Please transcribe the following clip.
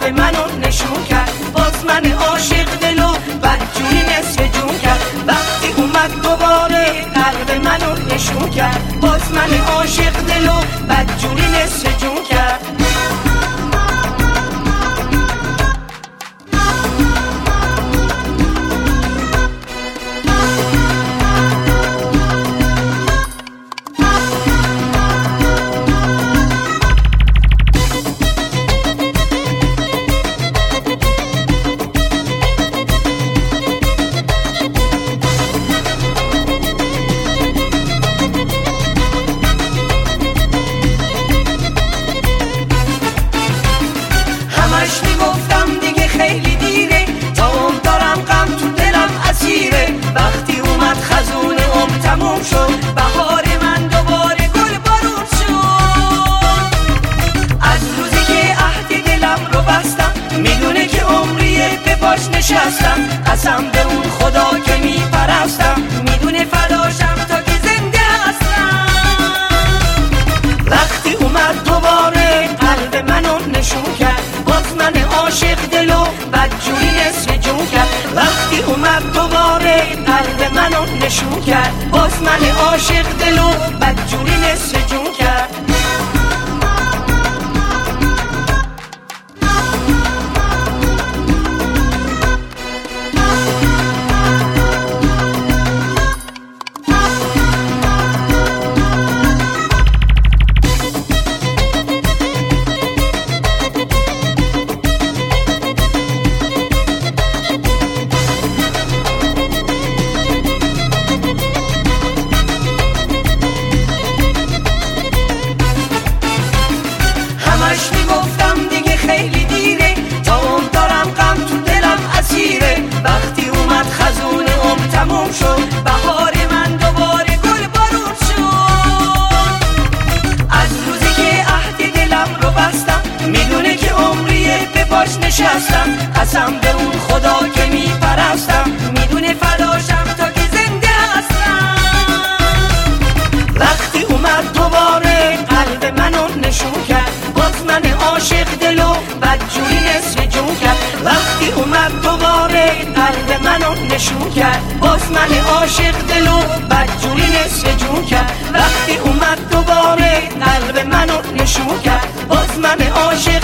منو نشون کرد، باز من عاشق دلو بدجوری نصف جون کرد. وقتی اومد دوباره قلب منو نشون کرد، باز من عاشق دلو بدجوری نصف جون کرد. میگفتم دیگه خیلی دیره، تا اون دارم غم تو دلم اسیره. وقتی اومد خزون تموم شد، بهار من دوباره گل بارون شد. از روزی که عهد دلم رو بستم، میدونه که عمریه به پاش نشستم. قسم به اون خدا که میپرستم، میدونه فداشم تا که زنده هستم. وقتی اومد دوباره قلب منو نشون کرد، باز من عاشق دلو بدجوری نصف جون کرد. وقتی اومد دوباره قلب منو نشون کرد، باز من عاشق دلو بدجوری نصف جون کرد. میگفتم دیگه خیلی دیره، تا اون دارم غم تو دلم اسیره. وقتی اومد خزون تموم شد، بهار من دوباره گل بارون شد. از روزی که عهد دلم رو بستم، میدونه که عمریه به پاش نشستم. قسم به اون خدا که میپرستم، میدونه فداشم تا که زنده هستم. وقتی اومد دوباره قلب منو نشون کرد، باز من عاشق دلو بدجوری نصف جون کرد. وقتی اومد دوباره قلب منو نشون کرد، باز من عاشق دلو بدجوری نصف جون کرد. وقتی اومد دوباره قلب منو نشون کرد، باز من عاشق